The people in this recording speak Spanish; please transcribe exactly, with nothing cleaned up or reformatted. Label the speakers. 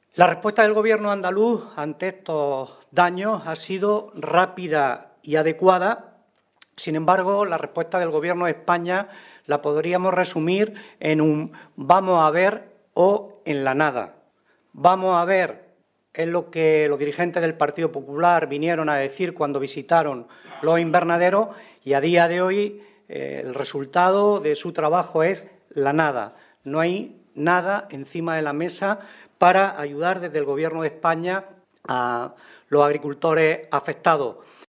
Speaker 1: La respuesta del Gobierno andaluz ante estos daños ha sido rápida y adecuada. Sin embargo, la respuesta del Gobierno de España la podríamos resumir en un vamos a ver o en la nada. Vamos a ver es lo que los dirigentes del Partido Popular vinieron a decir cuando visitaron los invernaderos y a día de hoy eh, el resultado de su trabajo es la nada. No hay nada encima de la mesa para ayudar desde el Gobierno de España a los agricultores afectados.